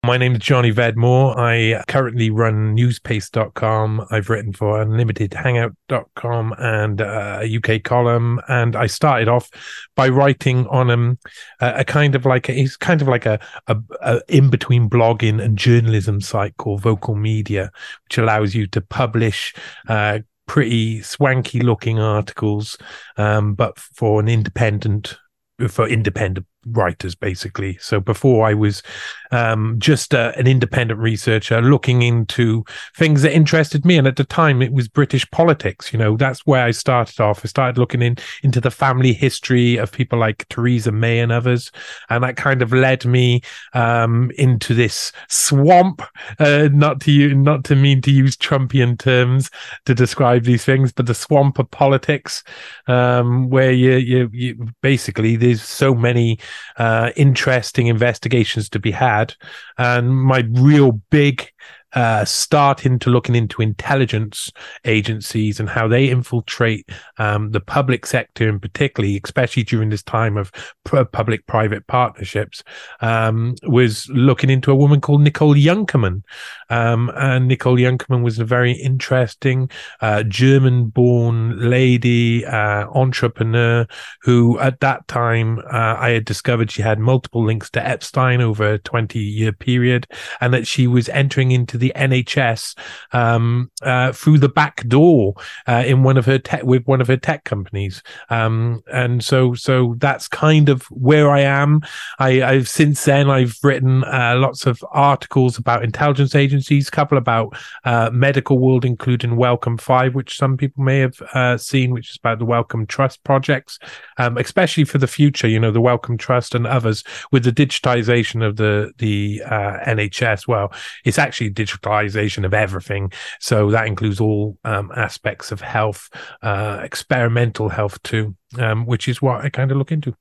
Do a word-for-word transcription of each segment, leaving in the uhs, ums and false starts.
My name is Johnny Vedmore. I currently run newspace dot com. I've written for unlimited hangout dot com and uh, a U K column. And I started off by writing on um, a, a kind of like a, it's kind of like a, a, a in between blogging and journalism site called Vocal Media, which allows you to publish uh, pretty swanky looking articles, um, but for an independent for independent writers, basically. So before I was um, just uh, an independent researcher looking into things that interested me, and at the time it was British politics. You know, that's where I started off. I started looking in into the family history of people like Theresa May and others, and that kind of led me um, into this swamp. Uh, not to you, not to mean to use Trumpian terms to describe these things, but the swamp of politics, um, where you, you you basically there's so many uh, interesting investigations to be had. And my real big uh, start into looking into intelligence agencies and how they infiltrate um, the public sector, in particularly, especially during this time of p- public-private partnerships, um, was looking into a woman called Nicole Junkermann. Um, and Nicole Junkermann was a very interesting uh, German-born lady, uh, entrepreneur, who at that time uh, I had discovered she had multiple links to Epstein over a twenty-year period, and that she was entering into the N H S um, uh, through the back door uh, in one of her tech with one of her tech companies, um, and so so that's kind of where I am. I, I've since then I've written uh, lots of articles about intelligence agencies, a couple about uh, medical world, including Wellcome Five, which some people may have uh, seen, which is about the Wellcome Trust projects, um, especially for the future. You know, the Wellcome Trust and others with the digitization of the the uh, N H S. Well, it's actually digitalization of everything, so that includes all um, aspects of health, uh, experimental health too, um, which is what I kind of look into.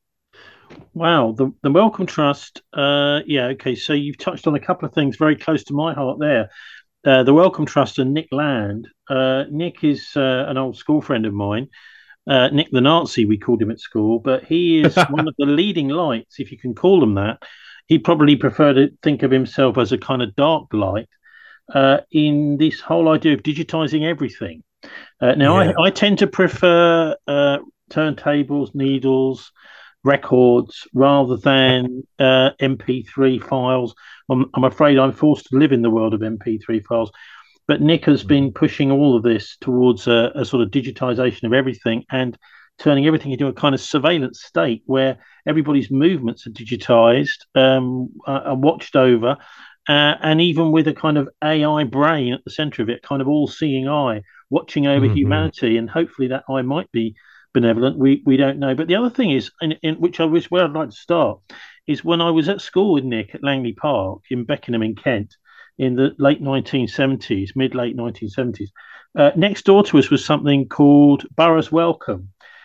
Wow, the the Wellcome Trust. Uh, yeah, okay. So you've touched on a couple of things very close to my heart there. Uh, the Wellcome Trust and Nick Land. Uh, Nick is uh, an old school friend of mine. Uh, Nick the Nazi, we called him at school, but he is one of the leading lights, if you can call them that. He probably preferred to think of himself as a kind of dark light uh, in this whole idea of digitizing everything. Uh, now, I, Yeah. I tend to prefer uh, turntables, needles, records rather than uh, M P three files. I'm, I'm afraid I'm forced to live in the world of M P three files. But Nick has been pushing all of this towards a, a sort of digitization of everything and turning everything into a kind of surveillance state where everybody's movements are digitized, um, are, are watched over, uh, and even with a kind of A I brain at the center of it, kind of all-seeing eye watching over Mm-hmm. humanity, and hopefully that eye might be benevolent. We we don't know. But the other thing is, in, in which I wish where I'd like to start, is when I was at school with Nick at Langley Park in Beckenham in Kent in the late nineteen seventies, mid late nineteen seventies. Uh, next door to us was something called Borough's Welcome.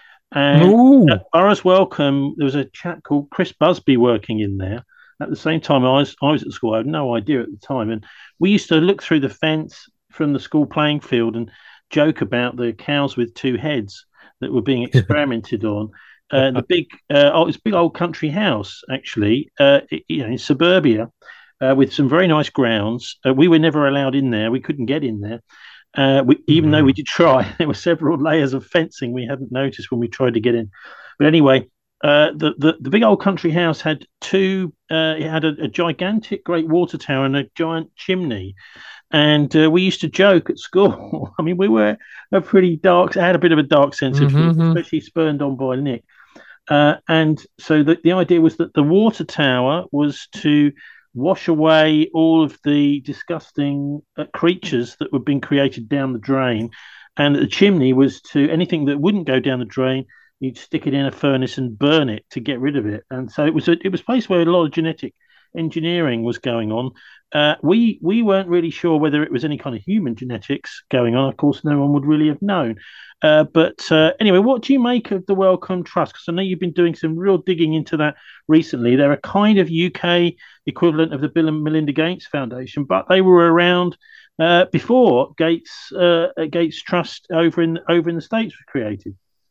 And at Ooh. Borough's Welcome, there was a chap called Chris Busby working in there. At the same time, I was I was at school. I had no idea at the time, and we used to look through the fence from the school playing field and joke about the cows with two heads that were being experimented on. Uh, the big, uh, oh, it's a big old country house actually, uh, you know, in suburbia, uh, with some very nice grounds. Uh, we were never allowed in there. We couldn't get in there. Uh, we, even though we Mm-hmm. did try, there were several layers of fencing we hadn't noticed when we tried to get in. But anyway, uh, the, the the big old country house had two. Uh, it had a, a gigantic great water tower and a giant chimney, and uh, we used to joke at school. I mean, we were a pretty dark. I had a bit of a dark sense of humor, Mm-hmm. especially spurned on by Nick. Uh, and so the, the idea was that the water tower was to wash away all of the disgusting uh, creatures that were being created down the drain. And the chimney was to anything that wouldn't go down the drain, you'd stick it in a furnace and burn it to get rid of it. And so it was a, it was a place where a lot of genetic engineering was going on. Uh, we we weren't really sure whether it was any kind of human genetics going on. Of course, no one would really have known. Uh, but uh, anyway, what do you make of the Wellcome Trust? Because I know you've been doing some real digging into that recently. They're a kind of U K equivalent of the Bill and Melinda Gates Foundation, but they were around uh, before Gates uh, Gates Trust over in over in the States was created.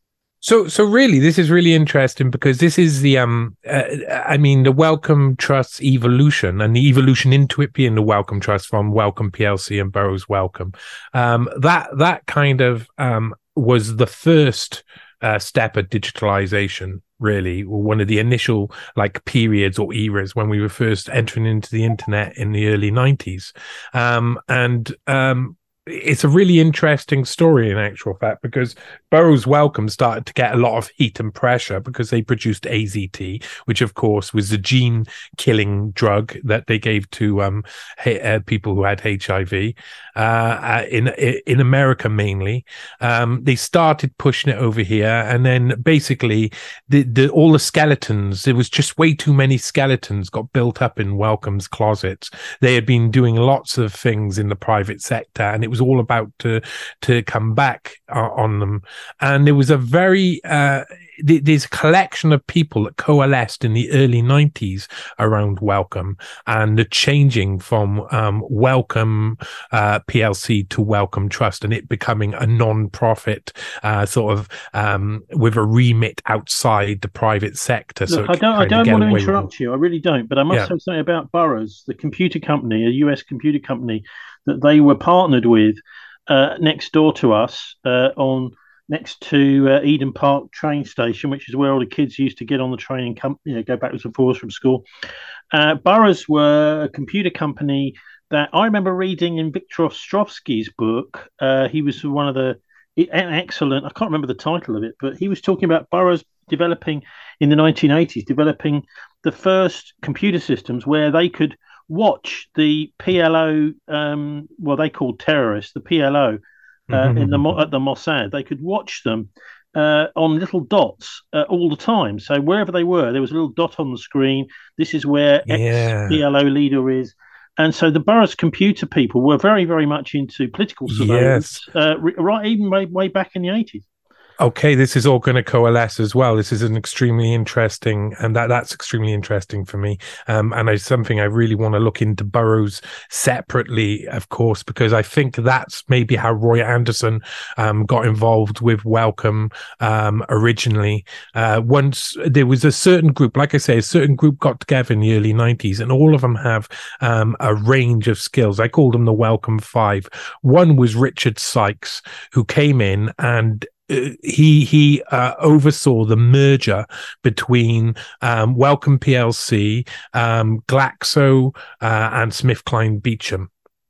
So, so really, this is really interesting because this is the, um, uh, I mean, the Wellcome Trust's evolution and the evolution into it being the Wellcome Trust from Wellcome P L C and Burroughs Wellcome. Um, that that kind of um, was the first uh, step of digitalization. Really, one of the initial like periods or eras when we were first entering into the internet in the early nineties, um, and um, it's a really interesting story in actual fact, because Burroughs Wellcome started to get a lot of heat and pressure because they produced A Z T, which of course was the gene killing drug that they gave to um, h- uh, people who had H I V uh, uh, in in America mainly. Um, they started pushing it over here, and then basically the, the all the skeletons, there was just way too many skeletons got built up in Wellcome's closets. They had been doing lots of things in the private sector, and it was all about to to come back uh, on them. And there was a very uh th- there's a collection of people that coalesced in the early nineties around Wellcome and the changing from um Wellcome uh P L C to Wellcome Trust, and it becoming a non-profit uh sort of um with a remit outside the private sector. Look, So I don't I don't want to interrupt you, I really don't, but I must yeah. say about Burroughs, the computer company, a U S computer company that they were partnered with uh, next door to us uh, on next to uh, Eden Park train station, which is where all the kids used to get on the train and come, you know, go backwards and forwards from school. Uh, Burroughs were a computer company that I remember reading in Victor Ostrovsky's book. Uh, he was one of the an excellent, I can't remember the title of it, but he was talking about Burroughs developing in the nineteen eighties, developing the first computer systems where they could watch the P L O, um, well, they called terrorists, the P L O uh, mm-hmm. in the at the Mossad. They could watch them uh, on little dots uh, all the time. So wherever they were, there was a little dot on the screen. This is where yeah. X P L O leader is. And so the Burroughs computer people were very, very much into political surveillance, yes. uh, right, even way, way back in the eighties. Okay, this is all going to coalesce as well. This is an extremely interesting, and that that's extremely interesting for me. Um, and it's something I really want to look into Burroughs separately, of course, because I think that's maybe how Roy Anderson um, got involved with Wellcome um, originally. Uh, once there was a certain group, like I say, a certain group got together in the early nineties, and all of them have um, a range of skills. I called them the Wellcome Five. One was Richard Sykes, who came in and Uh, he he uh, oversaw the merger between um, Wellcome P L C, um, Glaxo, uh, and SmithKline Beecham.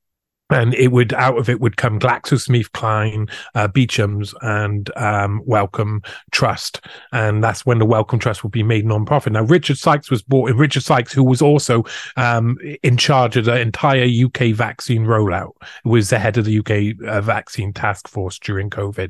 And it would out of it would come GlaxoSmithKline, uh, Beecham's, and um, Wellcome Trust, and that's when the Wellcome Trust would be made non-profit. Now, Richard Sykes was brought in. Richard Sykes, who was also um, in charge of the entire U K vaccine rollout, was the head of the U K uh, vaccine task force during COVID.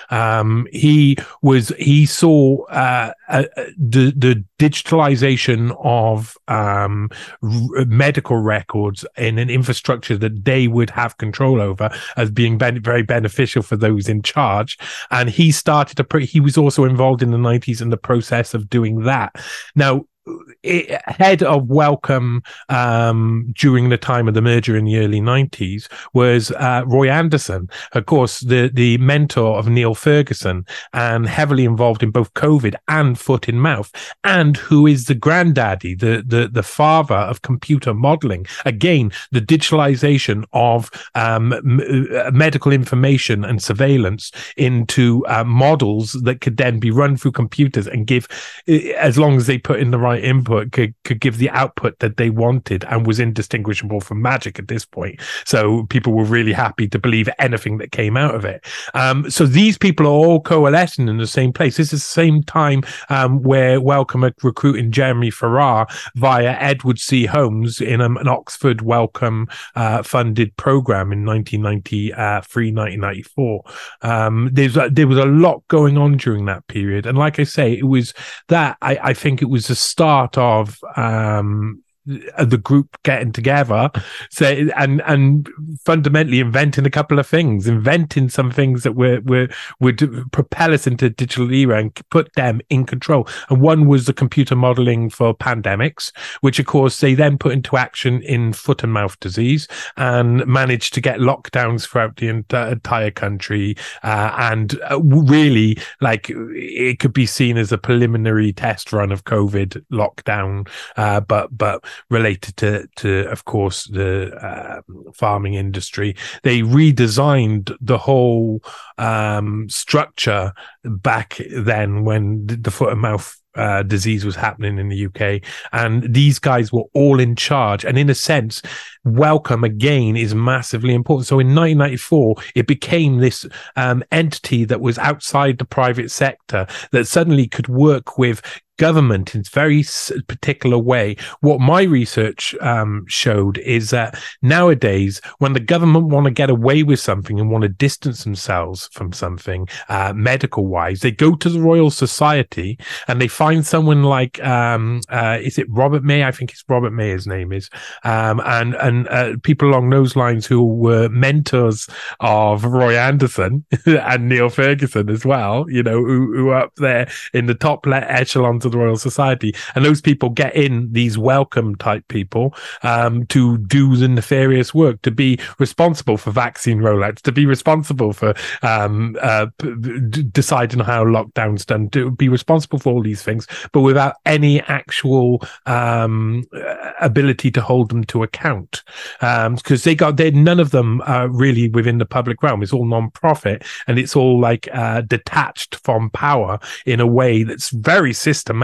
Um, he was he saw uh, uh, the the digitalization of um, r- medical records in an infrastructure that they would have control over as being ben- very beneficial for those in charge. And he started to put, he was also involved in the nineties in the process of doing that. Now, It, head of Wellcome um, during the time of the merger in the early nineties was uh, Roy Anderson, of course, the, the mentor of Neil Ferguson, and heavily involved in both COVID and foot in mouth, and who is the granddaddy, the, the, the father of computer modeling. Again, the digitalization of um, m- medical information and surveillance into uh, models that could then be run through computers and give, as long as they put in the right input, could could give the output that they wanted, and was indistinguishable from magic at this point. So people were really happy to believe anything that came out of it. Um, so these people are all coalescing in the same place. This is the same time um, where Wellcome are recruiting Jeremy Farrar via Edward C. Holmes in um, an Oxford Wellcome uh, funded program in nineteen ninety-three, nineteen ninety-four. Um, there's a, there was a lot going on during that period, and like I say, it was that I, I think it was the start of um, the group getting together, so and and fundamentally inventing a couple of things, inventing some things that were were would propel us into the digital era and put them in control. And one was the computer modeling for pandemics, which of course they then put into action in foot and mouth disease and managed to get lockdowns throughout the entire country. Uh, and really, like, it could be seen as a preliminary test run of COVID lockdown, uh, but but related to, to of course, the uh, farming industry. They redesigned the whole um, structure back then when the foot and mouth Uh, disease was happening in the U K, and these guys were all in charge. And in a sense, Wellcome again is massively important. So in nineteen ninety-four, it became this um, entity that was outside the private sector that suddenly could work with government in a very particular way. What my research um, showed is that nowadays, when the government want to get away with something and want to distance themselves from something uh, medical wise, they go to the Royal Society and they find someone like um, uh, is it Robert May? I think it's Robert May. His name is, um, and and uh, people along those lines who were mentors of Roy Anderson and Neil Ferguson as well. You know, who, who are up there in the top echelons of the Royal Society, and those people get in these Wellcome type people um, to do the nefarious work, to be responsible for vaccine rollouts, to be responsible for um, uh, d- deciding how lockdown's done, to be responsible for all these things, but without any actual um, ability to hold them to account, because um, they got they none of them are really within the public realm. It's all non-profit, and it's all like uh, detached from power in a way that's very systematic.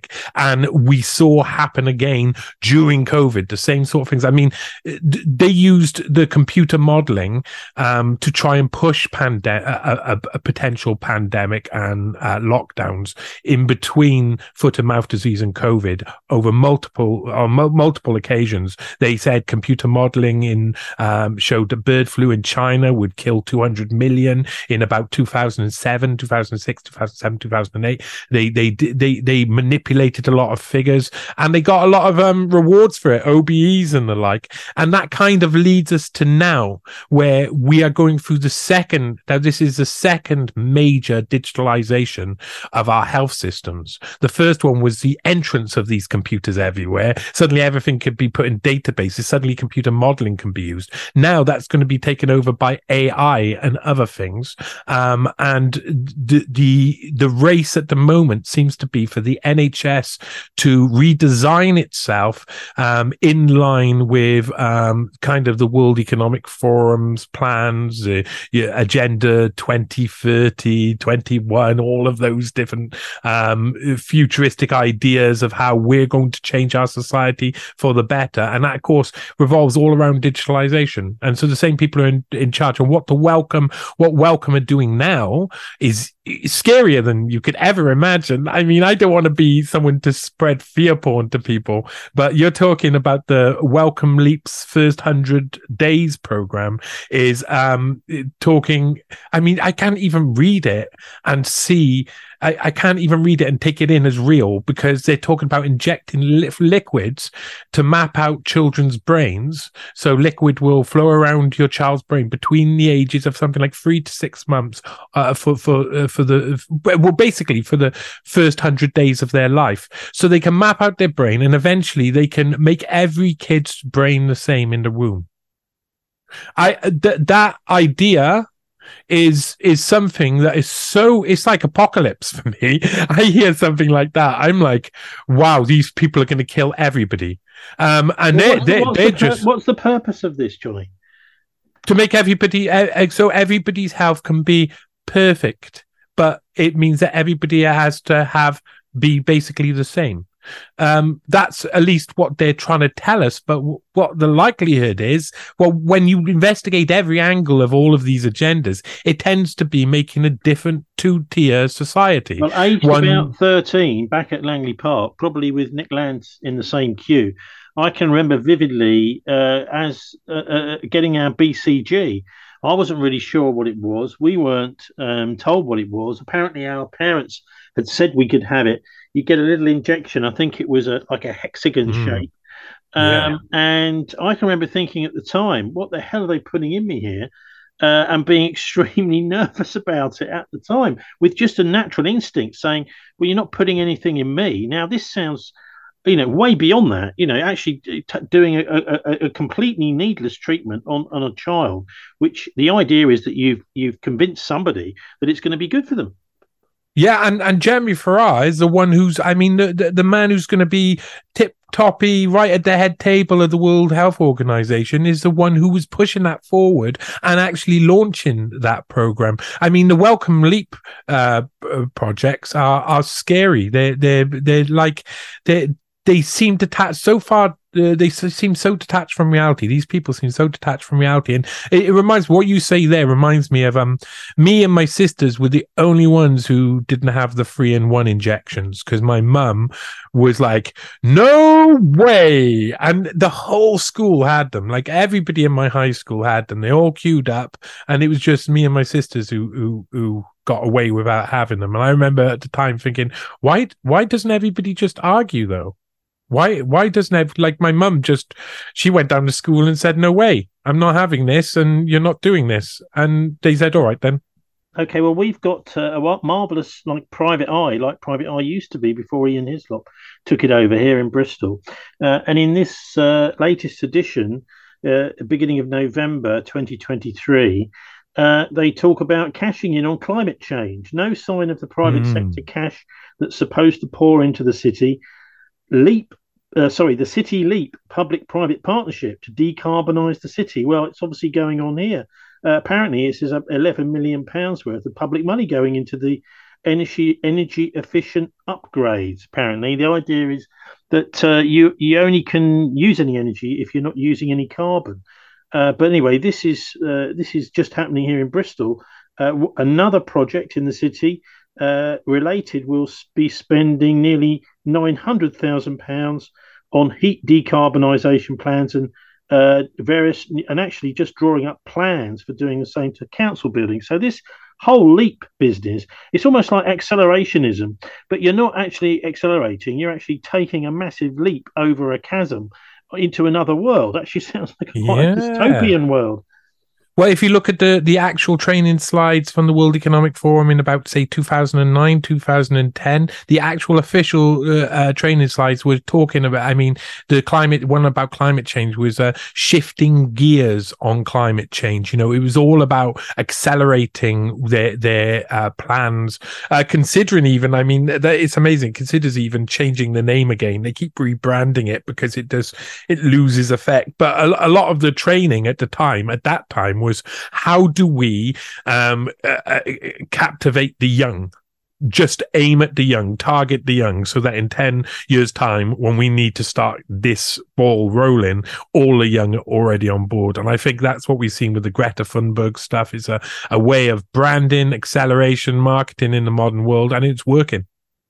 And we saw happen again during COVID, the same sort of things. I mean, they used the computer modeling um, to try and push pande- a, a, a potential pandemic and uh, lockdowns in between foot and mouth disease and COVID over multiple on mo- multiple occasions. They said computer modeling in um, showed that bird flu in China would kill two hundred million in about two thousand seven, two thousand six, two thousand seven, two thousand eight. They they they they manipulated a lot of figures, and they got a lot of um, rewards for it, O B Es and the like. And that kind of leads us to now, where we are going through the second, now this is the second major digitalization of our health systems. The first one was the entrance of these computers everywhere. Suddenly everything could be put in databases. Suddenly computer modeling can be used. Now that's going to be taken over by A I and other things. Um, and the, the, the race at the moment seems to be for the N H S to redesign itself um, in line with um, kind of the World Economic Forum's plans, uh, yeah, Agenda twenty thirty, twenty-one, all of those different um, futuristic ideas of how we're going to change our society for the better. And that, of course, revolves all around digitalization. And so the same people are in, in charge. And what the Wellcome, what Wellcome are doing now is scarier than you could ever imagine. I mean, I don't want to be someone to spread fear porn to people, but you're talking about the Wellcome Leap's first hundred days program is um talking. I mean, I can't even read it and see. I, I can't even read it and take it in as real, because they're talking about injecting li- liquids to map out children's brains. So liquid will flow around your child's brain between the ages of something like three to six months uh, for for uh, for the well, basically for the first hundred days of their life, so they can map out their brain, and eventually they can make every kid's brain the same in the womb. I th- that idea is is something that is so, it's like apocalypse for me. I hear something like that, I'm like, wow, these people are going to kill everybody. Um, and well, they, what's, they, the, they're what's just the what's the purpose of this, Johnny? To make everybody uh, so everybody's health can be perfect, but it means that everybody has to have be basically the same. Um, that's at least what they're trying to tell us. But w- what the likelihood is, well, when you investigate every angle of all of these agendas, it tends to be making a different two-tier society. Well, aged One... about thirteen, back at Langley Park, probably with Nick Lance in the same queue, I can remember vividly uh, as uh, uh, getting our B C G. I wasn't really sure what it was. We weren't um, told what it was. Apparently, our parents had said we could have it. You get a little injection. I think it was a like a hexagon mm. shape. Yeah. Um, and I can remember thinking at the time, what the hell are they putting in me here? Uh, and being extremely nervous about it at the time, with just a natural instinct saying, well, you're not putting anything in me. Now, this sounds, you know, way beyond that, you know, actually t- doing a, a, a completely needless treatment on, on a child, which the idea is that you've, you've convinced somebody that it's going to be good for them. Yeah, and, and Jeremy Farrar is the one who's, I mean, the, the, the man who's going to be tip toppy right at the head table of the World Health Organization is the one who was pushing that forward and actually launching that program. I mean, the Wellcome Leap uh, projects are are scary. They're they're they're like they they seem detached so far. Uh, they seem so detached from reality. These people seem so detached from reality, and it, it reminds what you say there reminds me of um me and my sisters were the only ones who didn't have the three in one injections because my mum was like, no way, and the whole school had them. Like everybody in my high school had them. They all queued up, and it was just me and my sisters who who who got away without having them. And I remember at the time thinking, why why doesn't everybody just argue though? Why why doesn't it, like my mum just, she went down to school and said, no way, I'm not having this and you're not doing this. And they said, all right then. Okay, well, we've got uh, a marvellous, like, Private Eye, like Private Eye used to be before Ian Hislop took it over here in Bristol. Uh, and in this uh, latest edition, uh, beginning of November twenty twenty-three, uh, they talk about cashing in on climate change. No sign of the private mm. sector cash that's supposed to pour into the city. Leap, uh, sorry, the City Leap public-private partnership to decarbonise the city. Well, it's obviously going on here. Uh, apparently, it's eleven million pounds worth of public money going into the energy energy efficient upgrades. Apparently, the idea is that uh, you you only can use any energy if you're not using any carbon. Uh, but anyway, this is uh, this is just happening here in Bristol. Uh, another project in the city uh, related will be spending nearly nine hundred thousand pounds on heat decarbonisation plans and uh, various, and actually just drawing up plans for doing the same to council buildings. So this whole leap business, it's almost like accelerationism, but you're not actually accelerating, you're actually taking a massive leap over a chasm into another world. Actually sounds like a, quite yeah. a dystopian world. Well, if you look at the, the actual training slides from the World Economic Forum in about, say, two thousand nine, two thousand ten, the actual official uh, uh, training slides were talking about, I mean, the climate, one about climate change was uh, shifting gears on climate change. You know, it was all about accelerating their, their uh, plans, uh, considering even, I mean, that, it's amazing, considers even changing the name again. They keep rebranding it because it does, it loses effect. But a, a lot of the training at the time, at that time, was how do we um, uh, captivate the young? Just aim at the young, target the young, so that in ten years' time, when we need to start this ball rolling, all the young are already on board. And I think that's what we've seen with the Greta Thunberg stuff. Is a, a way of branding, acceleration, marketing in the modern world, and it's working.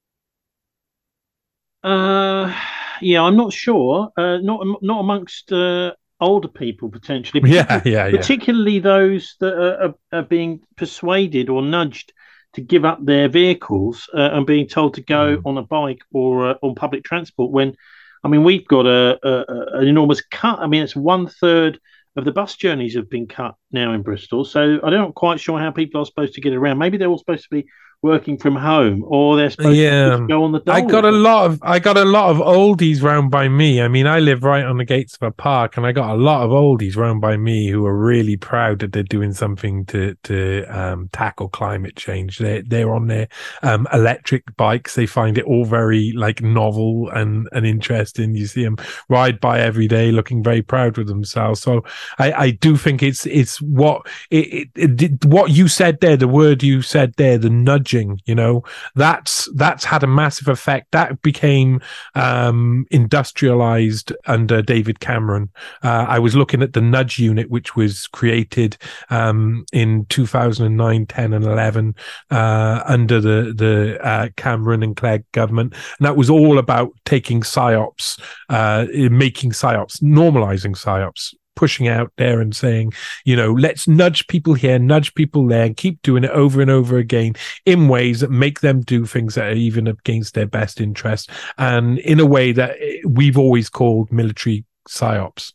Uh, yeah, I'm not sure. Uh, not not amongst uh, older people potentially. Yeah, yeah, yeah. Particularly those that are, are, are being persuaded or nudged to give up their vehicles uh, and being told to go mm. on a bike or uh, on public transport. When, I mean, we've got a, a an enormous cut. I mean, it's one third of the bus journeys have been cut now in Bristol. So I'm not quite sure how people are supposed to get around. Maybe they're all supposed to be working from home, or they're supposed yeah. to go on the dole. I got a lot of I got a lot of oldies round by me. I mean, I live right on the gates of a park, and I got a lot of oldies round by me who are really proud that they're doing something to to um, tackle climate change. They're they're on their um, electric bikes. They find it all very like novel and and interesting. You see them ride by every day, looking very proud of themselves. So I, I do think it's it's what it, it, it what you said there, the word you said there, the nudge. You know, that's that's had a massive effect. That became um, industrialized under David Cameron. Uh, I was looking at the nudge unit, which was created um, in two thousand nine, ten, and eleven uh, under the the uh, Cameron and Clegg government, and that was all about taking psyops, uh, making psyops, normalizing psyops. Pushing out there and saying, you know, let's nudge people here, nudge people there, and keep doing it over and over again in ways that make them do things that are even against their best interest, and in a way that we've always called military psyops.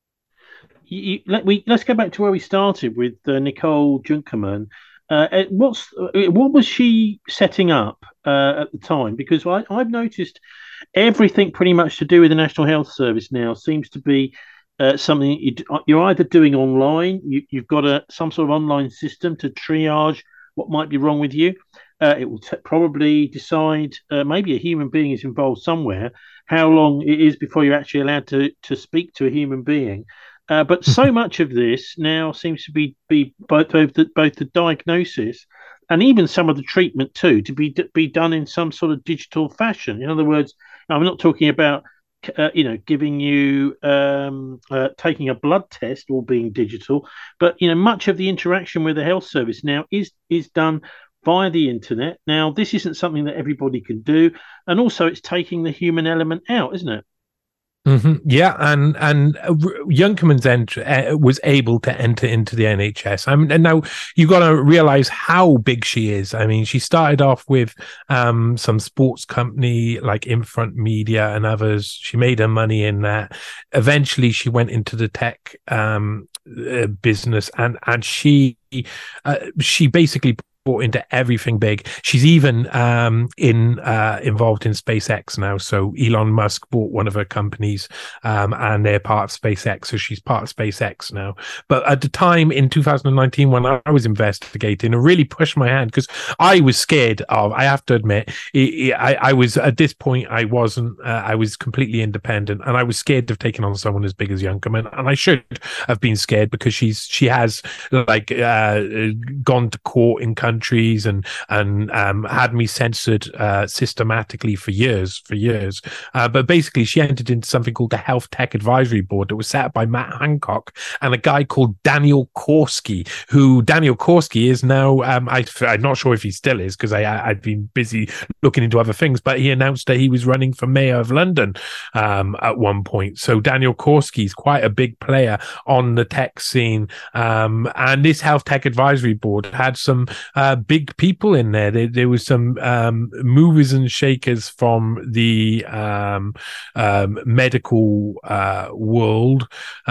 You, let we let's go back to where we started with uh, Nicole Junkermann. Uh, what's what was she setting up uh, at the time? Because I, I've noticed everything pretty much to do with the National Health Service now seems to be uh, something you, you're either doing online. You, you've got a some sort of online system to triage what might be wrong with you. Uh, it will t- probably decide, uh, maybe a human being is involved somewhere, how long it is before you're actually allowed to to speak to a human being. Uh, but so much of this now seems to be be both both the, both the diagnosis and even some of the treatment too to be be done in some sort of digital fashion. In other words, I'm not talking about uh, you know giving you um, uh, taking a blood test or being digital, but you know much of the interaction with the health service now is is done via the internet. Now, this isn't something that everybody can do, and also it's taking the human element out, isn't it? Mm-hmm. Yeah, and and Junkermann's entry uh, was able to enter into the N H S. I mean, and now you got to realize how big she is. I mean, she started off with um, some sports company like Infront Media and others. She made her money in that. Eventually, she went into the tech um, uh, business, and and she uh, she basically bought into everything big. She's even um, in uh, involved in SpaceX now. So Elon Musk bought one of her companies, um, and they're part of SpaceX. So she's part of SpaceX now. But at the time in two thousand nineteen, when I was investigating, it really pushed my hand because I was scared of. I have to admit, it, it, I, I was at this point. I wasn't. Uh, I was completely independent, and I was scared of taking on someone as big as Junkermann. And I should have been scared because she's she has like uh, gone to court in countries and and um, had me censored uh, systematically for years, for years. Uh, but basically, she entered into something called the Health Tech Advisory Board that was set up by Matt Hancock and a guy called Daniel Korski, who Daniel Korski is now. Um, I, I'm not sure if he still is because I I'd been busy looking into other things. But he announced that he was running for mayor of London um, at one point. So Daniel Korski is quite a big player on the tech scene, um, and this Health Tech Advisory Board had some. Uh, big people in there. There, there was some um, movers and shakers from the um, um, medical uh, world,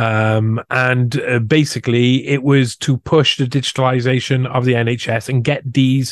um, and uh, basically it was to push the digitalization of the N H S and get these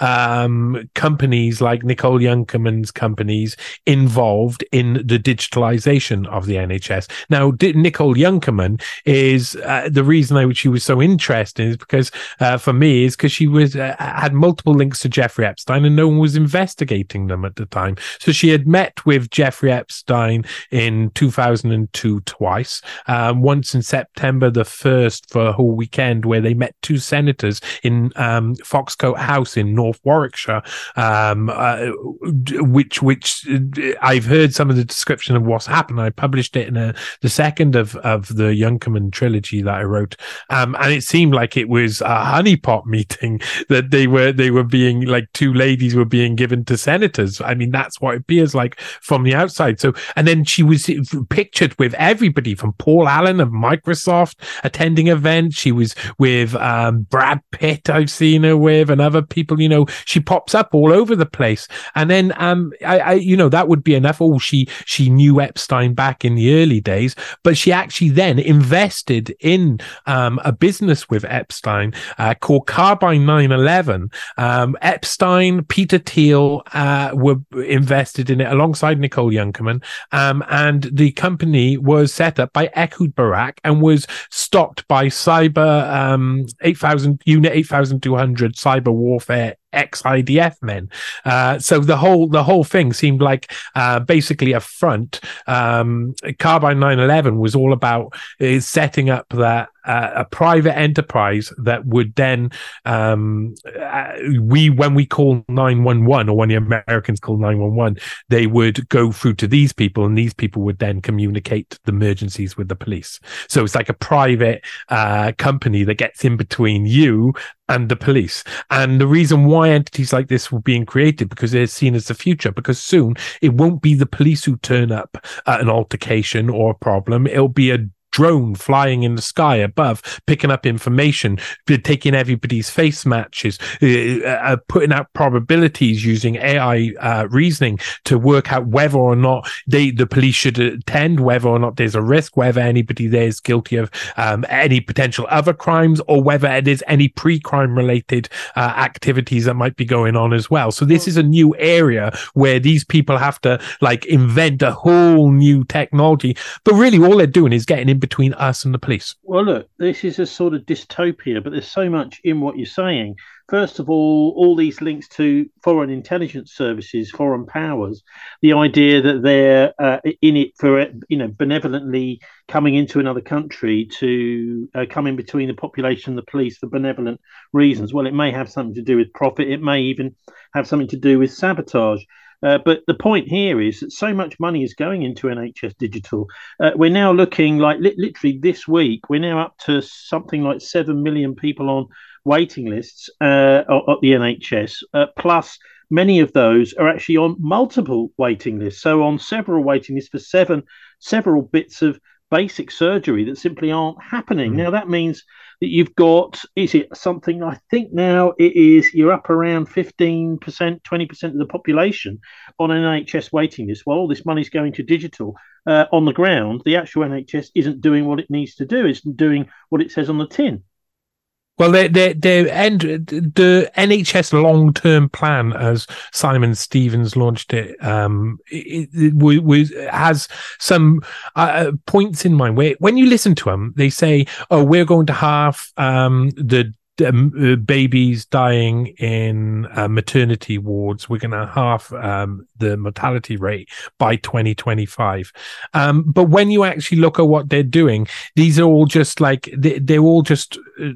um, companies like Nicole Junkermann's companies involved in the digitalization of the N H S. Now, Nicole Junkermann is uh, the reason I she was so interested is because uh, for me is because she was. Uh, had multiple links to Jeffrey Epstein and no one was investigating them at the time. So she had met with Jeffrey Epstein in two thousand two twice, um, once in September the first for a whole weekend where they met two senators in um, Foxcote House in North Warwickshire, um, uh, which which I've heard some of the description of what's happened. I published it in a, the second of, of the Junkermann trilogy that I wrote, um, and it seemed like it was a honeypot meeting that they were they were being like two ladies were being given to senators. I mean, that's what it appears like from the outside. So, and then she was pictured with everybody from Paul Allen of Microsoft attending events. She was with um, Brad Pitt, I've seen her with, and other people. You know, she pops up all over the place. And then, um, I, I, you know, that would be enough. Oh, she she knew Epstein back in the early days, but she actually then invested in um, a business with Epstein uh, called Carbine nine eleven. Um, Epstein, Peter Thiel uh, were invested in it alongside Nicole Junkermann, um, and the company was set up by Ehud Barak and was stocked by Cyber um, eight thousand Unit eight thousand two hundred Cyber Warfare ex-I D F men. Uh, so the whole the whole thing seemed like uh, basically a front. Um, Carbine nine eleven was all about uh, setting up that uh, a private enterprise that would then um, uh, we when we call nine one one or when the Americans call nine one one, they would go through to these people and these people would then communicate the emergencies with the police. So it's like a private uh, company that gets in between you and the police. And the reason why entities like this were being created because they're seen as the future, because soon it won't be the police who turn up at an altercation or a problem. It'll be a drone flying in the sky above, picking up information, taking everybody's face matches, uh, uh, putting out probabilities using A I uh, reasoning to work out whether or not they the police should attend, whether or not there's a risk, whether anybody there is guilty of um, any potential other crimes, or whether there's any pre-crime related uh, activities that might be going on as well. So this is a new area where these people have to like invent a whole new technology, but really all they're doing is getting in between us and the police. Well, look, this is a sort of dystopia, but there's so much in what you're saying. First of all, all these links to foreign intelligence services, foreign powers, the idea that they're uh, in it for, you know, benevolently coming into another country to uh, come in between the population and the police for benevolent reasons. Well, it may have something to do with profit. It may even have something to do with sabotage. Uh, but the point here is that so much money is going into N H S Digital. Uh, we're now looking like li- literally this week, we're now up to something like seven million people on waiting lists uh, at the N H S, uh, plus many of those are actually on multiple waiting lists. So on several waiting lists for seven, several bits of basic surgery that simply aren't happening. Mm. Now, that means that you've got, is it something, I think now it is, you're up around fifteen percent, twenty percent of the population on an N H S waiting list. Well, all this money's going to digital. Uh, on the ground, the actual N H S isn't doing what it needs to do. It's doing what it says on the tin. Well, the the the end the N H S long term plan, as Simon Stevens launched it, um, it, it, was has some uh, points in mind where when you listen to them, they say, "Oh, we're going to halve um, the." Um, babies dying in uh, maternity wards. We're going to half um, the mortality rate by twenty twenty-five. Um, but when you actually look at what they're doing, these are all just like they, they're all just uh,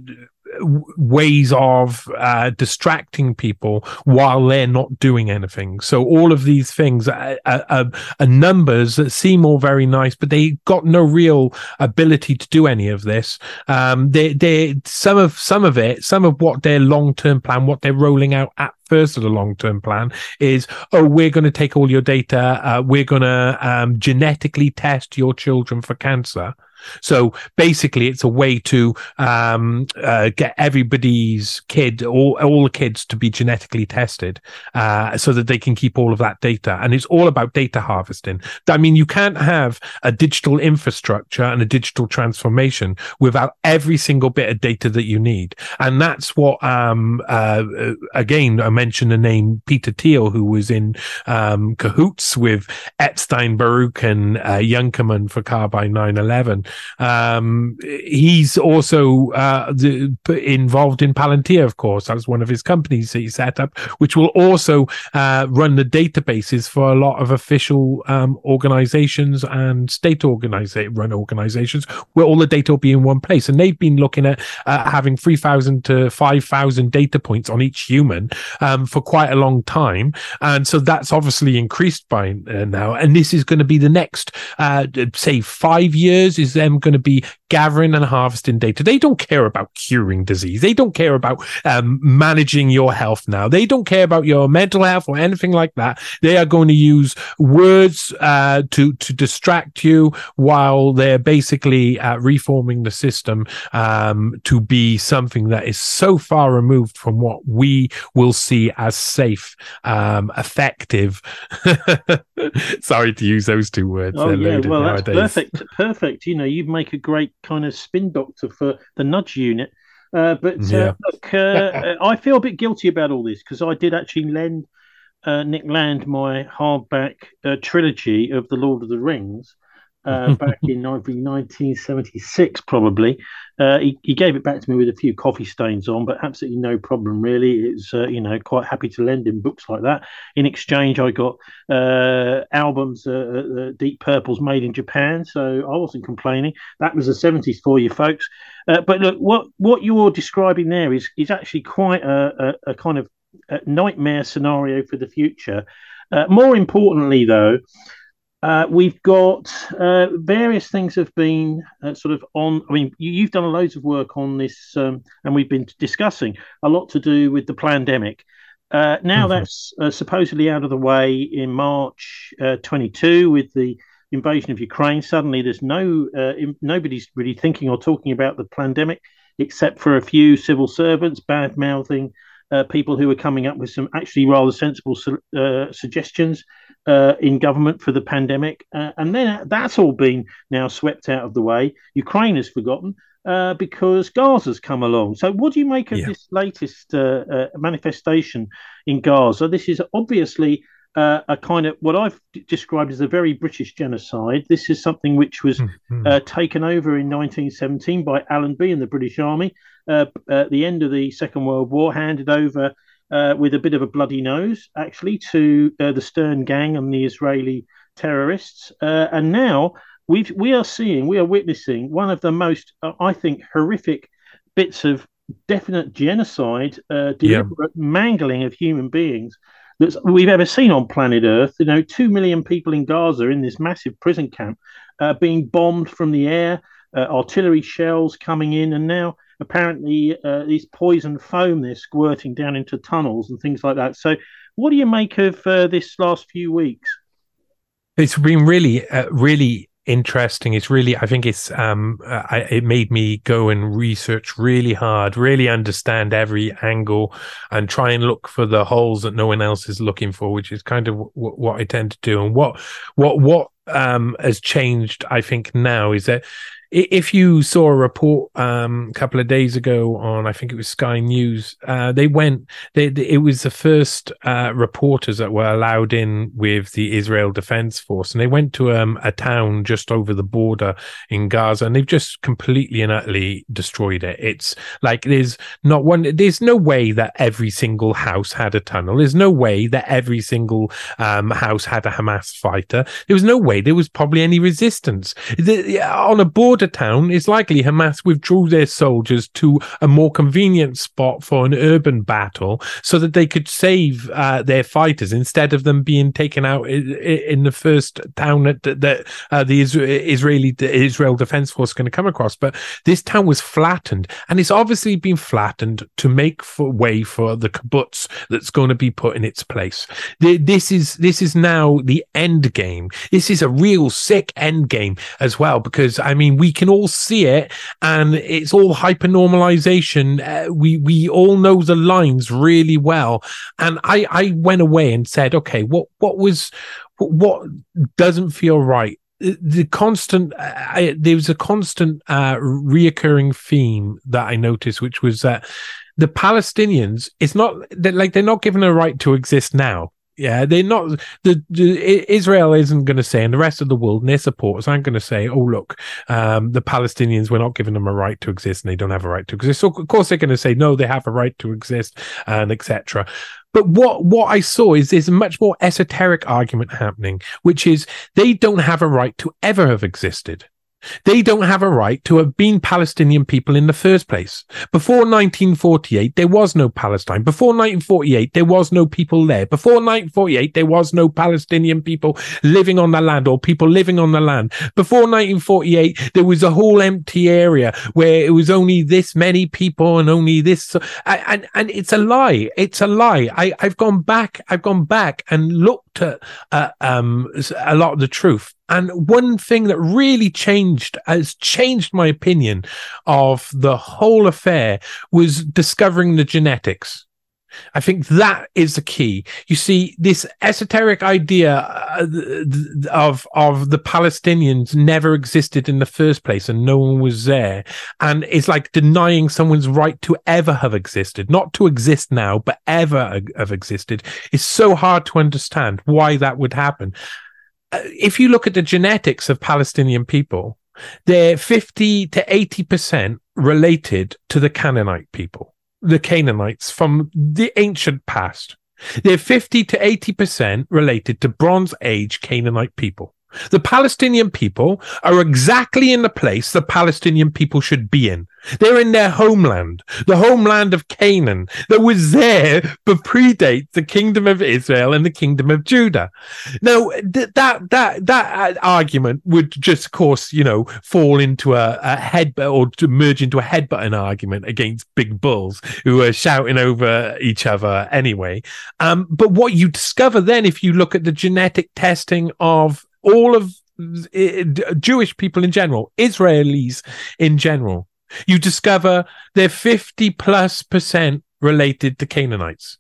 ways of uh, distracting people while they're not doing anything. So all of these things are, are, are numbers that seem all very nice, but they got no real ability to do any of this. Um, they, they, some of some of it, some of what their long-term plan, what they're rolling out at first of the long-term plan is, oh, we're going to take all your data, uh, we're going to um, genetically test your children for cancer. So basically, it's a way to um, uh, get everybody's kid, all, all the kids, to be genetically tested uh, so that they can keep all of that data. And it's all about data harvesting. I mean, you can't have a digital infrastructure and a digital transformation without every single bit of data that you need. And that's what, um, uh, again, I mentioned the name Peter Thiel, who was in um, cahoots with Epstein, Baruch, and uh, Junkermann for Carbine nine eleven. Um, he's also uh, the, involved in Palantir, of course. That was one of his companies that he set up, which will also uh, run the databases for a lot of official um, organizations and state organiza- run organizations, where all the data will be in one place. And they've been looking at uh, having three thousand to five thousand data points on each human um, for quite a long time. And so that's obviously increased by uh, now. And this is going to be the next, uh, say, five years is them going to be gathering and harvesting data. They don't care about curing disease. They don't care about um, managing your health now. They don't care about your mental health or anything like that. They are going to use words uh, to, to distract you while they're basically uh, reforming the system um, to be something that is so far removed from what we will see as safe, um, effective. Sorry to use those two words. Oh, yeah, well, nowadays. That's perfect. Perfect. You know, you make a great kind of spin doctor for the nudge unit. Uh, but uh, yeah. look, uh, I feel a bit guilty about all this because I did actually lend uh, Nick Land my hardback uh, trilogy of The Lord of the Rings uh, back in nineteen seventy-six, probably. Uh, he, he gave it back to me with a few coffee stains on, but absolutely no problem, really. It's, uh, you know, quite happy to lend him books like that. In exchange, I got uh, albums, uh, uh, Deep Purple's made in Japan, so I wasn't complaining. That was the seventies for you, folks. Uh, but look, what, what you're describing there is, is actually quite a, a, a kind of a nightmare scenario for the future. Uh, more importantly, though, Uh, we've got uh, various things have been uh, sort of on. I mean, you, you've done loads of work on this, um, and we've been discussing a lot to do with the pandemic. Uh, now mm-hmm. that's uh, supposedly out of the way in March uh, twenty-two with the invasion of Ukraine, suddenly there's no uh, nobody's really thinking or talking about the pandemic, except for a few civil servants bad mouthing uh, people who are coming up with some actually rather sensible uh, suggestions uh, in government for the pandemic. Uh, and then that's all been now swept out of the way. Ukraine is forgotten uh, because Gaza's come along. So what do you make of yeah. this latest uh, uh, manifestation in Gaza? This is obviously uh, a kind of what I've described as a very British genocide. This is something which was mm-hmm. uh, taken over in nineteen seventeen by Allenby and the British Army uh, at the end of the Second World War, handed over uh, with a bit of a bloody nose, actually, to uh, the Stern Gang and the Israeli terrorists. Uh, and now we we are seeing, we are witnessing one of the most, uh, I think, horrific bits of definite genocide, uh, deliberate yeah. mangling of human beings that we've ever seen on planet Earth. You know, two million people in Gaza in this massive prison camp uh, being bombed from the air, uh, artillery shells coming in, and now apparently uh, these poison foam they're squirting down into tunnels and things like that. So what do you make of uh, this last few weeks? It's been really, uh, really interesting. It's really, I think it's, um, uh, I, it made me go and research really hard, really understand every angle and try and look for the holes that no one else is looking for, which is kind of w- what I tend to do. And what, what, what, um, has changed, I think now is that if you saw a report um, a couple of days ago on, I think it was Sky News, uh, they went, they, they, it was the first uh, reporters that were allowed in with the Israel Defense Force. And they went to um, a town just over the border in Gaza, and they've just completely and utterly destroyed it. It's like there's not one, there's no way that every single house had a tunnel. There's no way that every single um, house had a Hamas fighter. There was no way there was probably any resistance. The, on a border town, it's likely Hamas withdrew their soldiers to a more convenient spot for an urban battle so that they could save uh, their fighters instead of them being taken out in, in the first town that, that uh, the Israeli the Israel Defense Force is going to come across. But this town was flattened, and it's obviously been flattened to make for way for the kibbutz that's going to be put in its place. The, this is this is now the end game. This is a real sick end game as well, because I mean we We can all see it, and it's all hyper-normalization. Uh, we we all know the lines really well. And I, I went away and said, okay, what what was what doesn't feel right? The constant, I, there was a constant uh, reoccurring theme that I noticed, which was that the Palestinians, it's not they're like they're not given a right to exist now. Yeah, they're not. The, the Israel isn't going to say, and the rest of the world and their supporters aren't going to say, "Oh, look, um, the Palestinians, we're not giving them a right to exist, and they don't have a right to exist." So, of course, they're going to say, "No, they have a right to exist," and et cetera. But what what I saw is there's a much more esoteric argument happening, which is they don't have a right to ever have existed. They don't have a right to have been Palestinian people in the first place. Before nineteen forty-eight, there was no Palestine. Before nineteen forty-eight, there was no people there. Before nineteen forty-eight, there was no Palestinian people living on the land or people living on the land. Before nineteen forty-eight, there was a whole empty area where it was only this many people and only this. And, and, and it's a lie. It's a lie. I, I've gone back. I've gone back and looked at uh, um, a lot of the truth. And one thing that really changed, has changed my opinion of the whole affair was discovering the genetics. I think that is the key. You see, this esoteric idea of of the Palestinians never existed in the first place and no one was there. And it's like denying someone's right to ever have existed, not to exist now, but ever have existed. It's so hard to understand why that would happen. If you look at the genetics of Palestinian people, they're fifty to eighty percent related to the Canaanite people, the Canaanites from the ancient past. They're fifty to eighty percent related to Bronze Age Canaanite people. The Palestinian people are exactly in the place the Palestinian people should be in. They're in their homeland, the homeland of Canaan, that was there but predates the kingdom of Israel and the kingdom of Judah. Now, th- that that that argument would just, of course, you know, fall into a, a headbutt or to merge into a headbutting argument against big bulls who are shouting over each other anyway. Um, but what you discover then, if you look at the genetic testing of all of Jewish people in general, Israelis in general, you discover they're fifty plus percent related to Canaanites.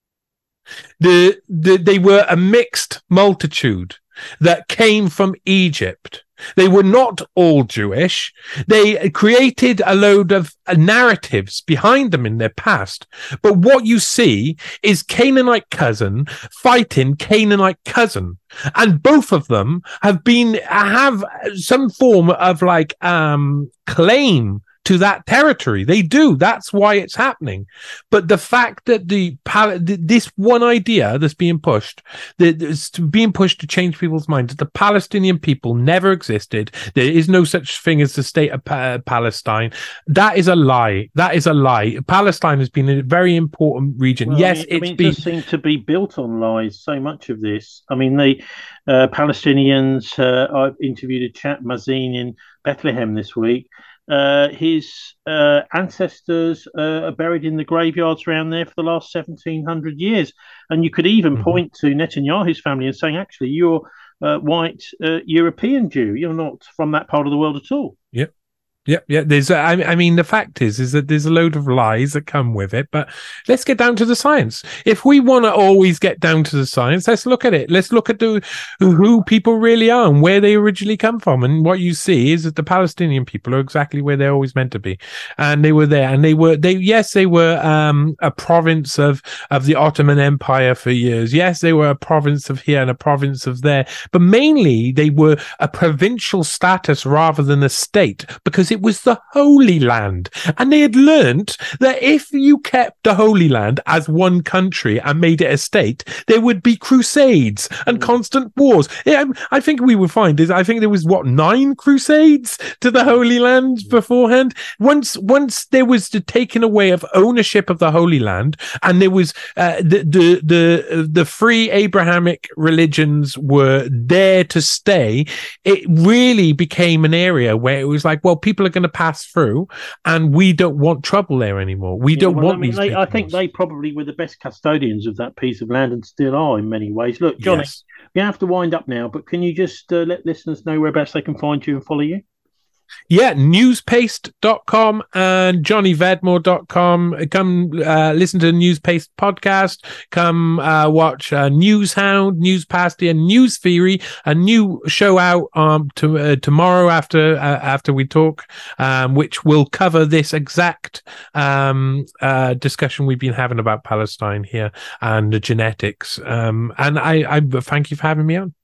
The, the they were a mixed multitude that came from Egypt. They were not all Jewish. They created a load of narratives behind them in their past. But what you see is Canaanite cousin fighting Canaanite cousin. And both of them have been, have some form of like, um, claim to that territory. They do. That's why it's happening. But the fact that the this one idea that's being pushed, that's being pushed to change people's minds, that the Palestinian people never existed, there is no such thing as the state of pa- Palestine, that is a lie. That is a lie. Palestine has been a very important region. Well, yes, I mean, it's I mean, it been... does seem to be built on lies, so much of this. I mean, the uh, Palestinians, uh, I've interviewed a chap, Mazin, in Bethlehem this week. Uh, his uh, ancestors uh, are buried in the graveyards around there for the last seventeen hundred years. And you could even mm-hmm. point to Netanyahu's family and saying, actually, you're a white uh, European Jew. You're not from that part of the world at all. Yep. Yeah, yeah. There's, I, I mean, the fact is, is that there's a load of lies that come with it. But let's get down to the science. If we want to always get down to the science, let's look at it. Let's look at the who people really are and where they originally come from. And what you see is that the Palestinian people are exactly where they're always meant to be, and they were there. And they were, they yes, they were um, a province of of the Ottoman Empire for years. Yes, they were a province of here and a province of there. But mainly, they were a provincial status rather than a state, because it was the Holy Land. And they had learnt that if you kept the Holy Land as one country and made it a state, there would be crusades and constant wars. Yeah, I think we would find is I think there was what nine crusades to the Holy Land beforehand. Once once there was the taking away of ownership of the Holy Land, and there was uh, the the the the free Abrahamic religions were there to stay, it really became an area where it was like, well, people are going to pass through, and we don't want trouble there anymore. We yeah, don't well, want I mean, these. They, I think they probably were the best custodians of that piece of land, and still are in many ways. Look, Johnny, yes. We have to wind up now, but can you just uh, let listeners know whereabouts they can find you and follow you? Yeah, newspaste dot com and johnny vedmore dot com. Come uh, listen to the Newspaste podcast. Come uh, watch uh, Newshound, Newspasty, and News Theory, a new show out um, to, uh, tomorrow after uh, after we talk, um, which will cover this exact um, uh, discussion we've been having about Palestine here and the genetics. Um, and I, I thank you for having me on.